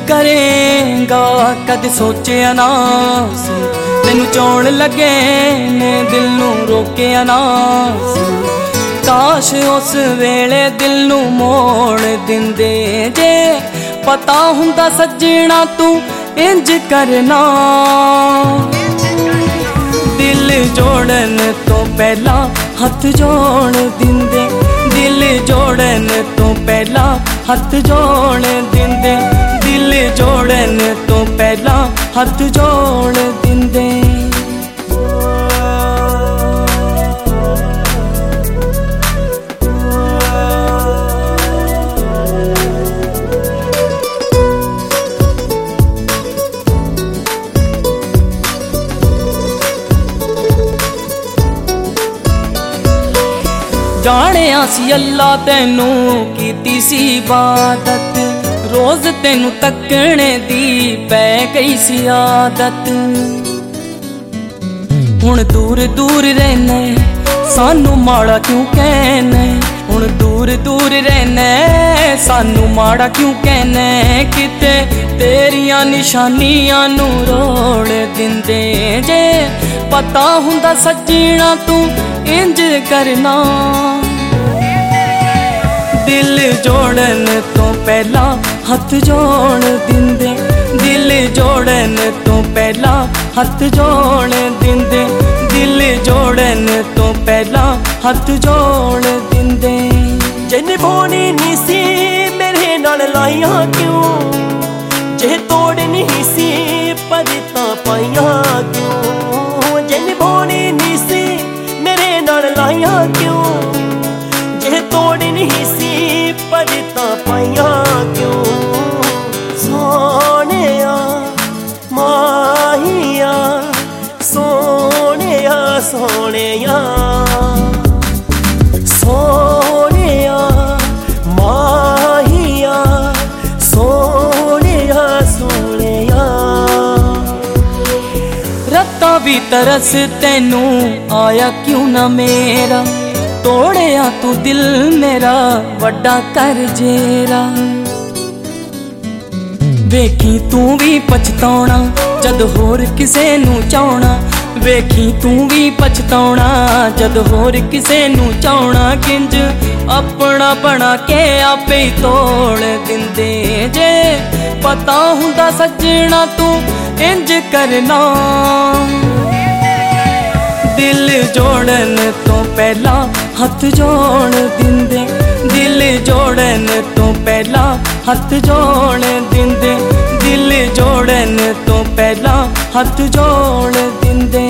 ਕਰੇਂਗਾ ਕਦੇ ਸੋਚਿਆ ਨਾ ਸੀ, ਤੈਨੂੰ ਚਾਉਣ ਲੱਗੇ ਨੇ ਦਿਲ ਨੂੰ ਰੋਕਿਆ ਨਾ ਸੀ। ਕਾਸ਼ ਉਸ ਵੇਲੇ ਦਿਲ ਨੂੰ ਮੋੜ ਦਿੰਦੇ, ਜੇ ਪਤਾ ਹੁੰਦਾ ਸੱਜਣਾ ਤੂੰ ਇੰਜ ਕਰਨਾ। ਦਿਲ ਜੋੜਨ ਤੋਂ ਪਹਿਲਾਂ ਹੱਥ ਜੋੜ ਦਿੰਦੇ, ਦਿਲ ਜੋੜਨ ਤੋਂ ਪਹਿਲਾਂ ਹੱਥ ਜੋੜ ਦਿੰਦੇ, ਦਿਲ ਜੋੜਨ ਤੋਂ ਪਹਿਲਾਂ ਹੱਥ ਜੋੜ ਦਿੰਦੇ। ਜਾਣਿਆ ਸੀ ਅੱਲਾ ਤੈਨੂੰ ਕੀਤੀ ਸੀ ਇਬਾਦਤ, ਰੋਜ਼ ਤੈਨੂੰ ਤੱਕਣੇ ਦੀ ਪੈ ਗਈ ਸੀ ਆਦਤ। ਹੁਣ ਦੂਰ ਦੂਰ ਰਹਿਨੇ ਸਾਨੂੰ ਮਾੜਾ ਕਿਉਂ ਕਹਿਨੇ, ਹੁਣ ਦੂਰ ਦੂਰ ਰਹਿਨੇ ਸਾਨੂੰ ਮਾੜਾ ਕਿਉਂ ਕਹਿਨੇ। ਕਿਤੇ ਤੇਰੀਆਂ ਨਿਸ਼ਾਨੀਆਂ ਨੂੰ ਰੋੜ ਦਿੰਦੇ, ਜੇ ਪਤਾ ਹੁੰਦਾ ਸੱਜਣਾ ਤੂੰ ਇੰਜ ਕਰਨਾ। ਦਿਲ ਜੋੜਨ ਤੋਂ ਪਹਿਲਾਂ ਹੱਥ ਜੋੜ ਦਿੰਦੇ, ਦਿਲ ਜੋੜਨ ਤੋਂ ਪਹਿਲਾਂ ਹੱਥ ਜੋੜ ਦਿੰਦੇ, ਦਿਲ ਜੋੜਨ ਤੋਂ ਪਹਿਲਾਂ ਹੱਥ ਜੋੜ ਦਿੰਦੇ। ਜੇ ਨਿਭਾਉਣੀ ਨਹੀਂ ਸੀ ਮੇਰੇ ਨਾਲ ਲਾਈਆਂ ਕਿਉਂ, ਜੇ ਤੋੜ ਨਹੀਂ ਸੀ ਪਰਤਾਂ ਪਾਈਆਂ ਕਿਉਂ। ਜੇ ਨਿਭਾਉਣੀ ਨਹੀਂ ਸੀ ਮੇਰੇ ਨਾਲ ਲਾਈਆਂ ਕਿਉਂ, ਜੇ ਤੋੜ ਨਹੀਂ ਸੀ ਪਰਤਾਂ ਪਾਈਆਂ ਕਿਉਂ। ਸੋਹਣਿਆ ਮਾਹੀਆ ਸੋਹਣਿਆ ਸੋਹਣਿਆ, ਸੋਹਣਿਆ ਮਾਹੀਆ ਸੋਹਣਿਆ ਸੋਹਣਿਆ। ਰੱਤਾਂ ਵੀ ਤਰਸ ਤੈਨੂੰ ਆਇਆ ਕਿਉਂ ਨਾ ਮੇਰਾ, ਤੋੜਿਆ ਤੂੰ ਦਿਲ ਮੇਰਾ ਵੱਡਾ ਕਰ ਜੇਰਾ। ਵੇਖੀ ਤੂੰ ਵੀ ਪਛਤਾਉਣਾ ਜਦ ਹੋਰ ਕਿਸੇ ਨੂੰ ਚਾਹਣਾ, ਵੇਖੀ ਤੂੰ ਵੀ ਪਛਤਾਉਣਾ ਜਦ ਹੋਰ ਕਿਸੇ ਨੂੰ ਚਾਹਣਾ। ਕਿੰਜ ਆਪਣਾ ਬਣਾ ਕੇ ਆਪੇ ਹੀ ਤੋੜ ਦਿੰਦੇ, ਜੇ ਪਤਾ ਹੁੰਦਾ ਸੱਜਣਾ ਤੂੰ ਇੰਜ ਕਰਨਾ। ਦਿਲ ਜੋੜਨ ਤੋਂ ਪਹਿਲਾਂ ਹੱਥ ਜੋੜ ਦਿੰਦੇ, ਦਿਲ ਜੋੜਨ ਤੋਂ ਪਹਿਲਾਂ ਹੱਥ ਜੋੜ ਦਿੰਦੇ, ਦਿਲ ਜੋੜਨ ਤੋਂ ਪਹਿਲਾਂ ਹੱਥ ਜੋੜ ਦਿੰਦੇ।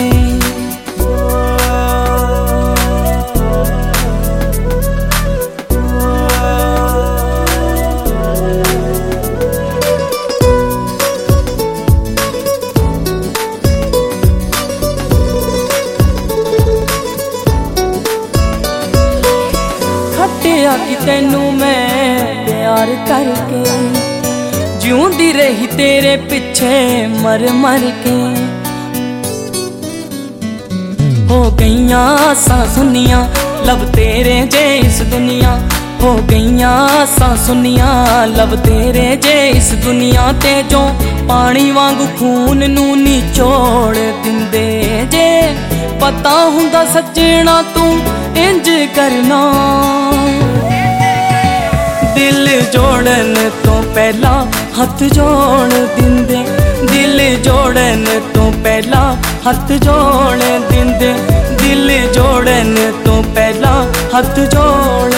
ਖੱਟਿਆ ਕਿ ਤੈਨੂੰ ਮੈਂ ਪਿਆਰ ਕਰਕੇ, ਜਿਉਂਦੀ ਰਹੀ ਤੇਰੇ ਪਿੱਛੇ ਮਰ ਮਰ ਕੇ। ਹੋ ਗਈਆਂ ਆਸਾਂ ਸੁਨੀਆਂ ਲਬ ਤੇਰੇ ਜੇ ਇਸ ਦੁਨੀਆ, ਹੋ ਗਈਆਂ ਆਸਾਂ ਸੁਨੀਆਂ ਲਬ ਤੇਰੇ ਜੇ ਇਸ ਦੁਨੀਆ ਤੇ। ਜੋ ਪਾਣੀ ਵਾਂਗੂ ਖੂਨ ਨੂੰ ਨਿਚੋੜ ਦਿੰਦੇ, ਜੇ ਪਤਾ ਹੁੰਦਾ ਸੱਜਣਾ ਤੂੰ ਇੰਜ ਕਰਨਾ। ਦਿਲ ਜੋੜਨ ਤੋਂ ਪਹਿਲਾਂ ਹੱਥ ਜੋੜ ਦਿੰਦੇ, ਦਿਲ ਜੋੜਨ ਤੋਂ ਪਹਿਲਾਂ ਹੱਥ ਜੋੜ ਦਿੰਦੇ, ਦਿਲ ਜੋੜਨ ਤੋਂ ਪਹਿਲਾਂ ਹੱਥ ਜੋੜ